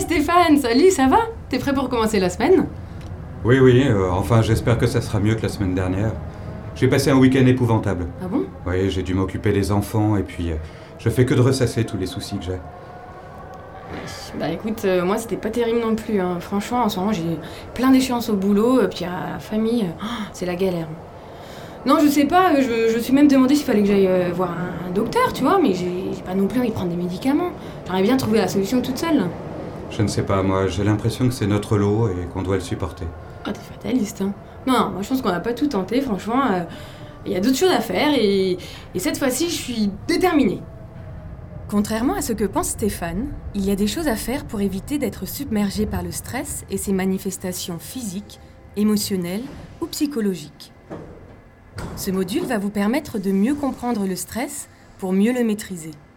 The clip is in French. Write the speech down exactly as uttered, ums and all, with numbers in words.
Stéphane, salut, ça va? T'es prêt pour commencer la semaine? Oui, oui, euh, enfin j'espère que ça sera mieux que la semaine dernière. J'ai passé un week-end épouvantable. Ah bon? Oui, j'ai dû m'occuper des enfants et puis euh, je fais que de ressasser tous les soucis que j'ai. Bah écoute, euh, moi c'était pas terrible non plus, hein. Franchement, en ce moment j'ai plein d'échéances au boulot, euh, puis à la famille, euh, oh, c'est la galère. Non, je sais pas, euh, je, je me suis même demandé s'il fallait que j'aille euh, voir un, un docteur, tu vois, mais j'ai j'ai pas non plus envie de prendre des médicaments. J'aurais bien trouvé la solution toute seule. Je ne sais pas, moi j'ai l'impression que c'est notre lot et qu'on doit le supporter. Ah, t'es fataliste, hein. Non, non, moi je pense qu'on a pas tout tenté, franchement. Il euh, y a d'autres choses à faire et, et cette fois-ci, je suis déterminée. Contrairement à ce que pense Stéphane, il y a des choses à faire pour éviter d'être submergé par le stress et ses manifestations physiques, émotionnelles ou psychologiques. Ce module va vous permettre de mieux comprendre le stress pour mieux le maîtriser.